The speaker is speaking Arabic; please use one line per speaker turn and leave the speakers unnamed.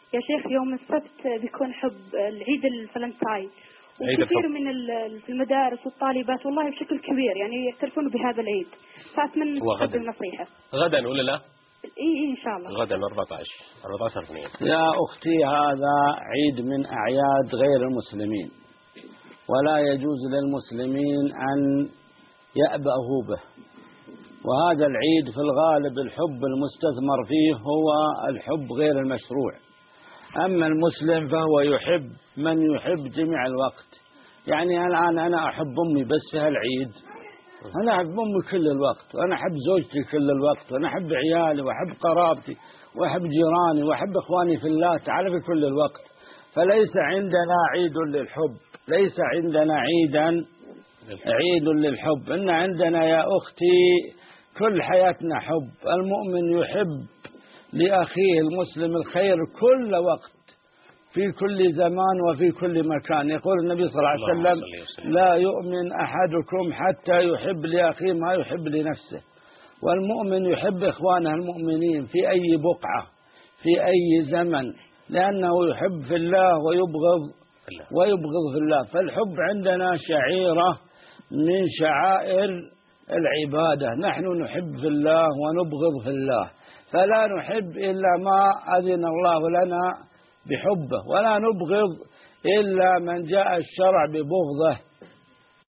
يا شيخ يوم السبت بيكون العيد الفلنتاين، وكثير من في المدارس والطالبات والله بشكل كبير يعني يحتفلون بهذا العيد، فأتمنى تقدم نصيحة.
غدا ولا لا؟
إيه إن شاء الله.
غدا 14 اثنين.
يا أختي هذا عيد من أعياد غير المسلمين، ولا يجوز للمسلمين أن يأبأوا به. وهذا العيد في الغالب الحب المستثمر فيه هو الحب غير المشروع. أما المسلم فهو يحب من يحب جميع الوقت. يعني الآن أنا أحب أمي بس في هالعيد، أنا أحب أمي كل الوقت، وأنا أحب زوجتي كل الوقت، وأنا أحب عيالي وأحب قرابتي وأحب جيراني وأحب إخواني في الله تعالى في كل الوقت. فليس عندنا عيد للحب، ليس عندنا عيد للحب. إن عندنا يا أختي كل حياتنا حب. المؤمن يحب لأخيه المسلم الخير كل وقت في كل زمان وفي كل مكان. يقول النبي صلى الله عليه وسلم لا يؤمن أحدكم حتى يحب لأخيه ما يحب لنفسه. والمؤمن يحب إخوانه المؤمنين في أي بقعة في أي زمن، لأنه يحب في الله ويبغض في الله. فالحب عندنا شعيرة من شعائر العبادة. نحن نحب في الله ونبغض في الله، فلا نحب إلا ما أذن الله لنا بحبه، ولا نبغض إلا من جاء الشرع ببغضه.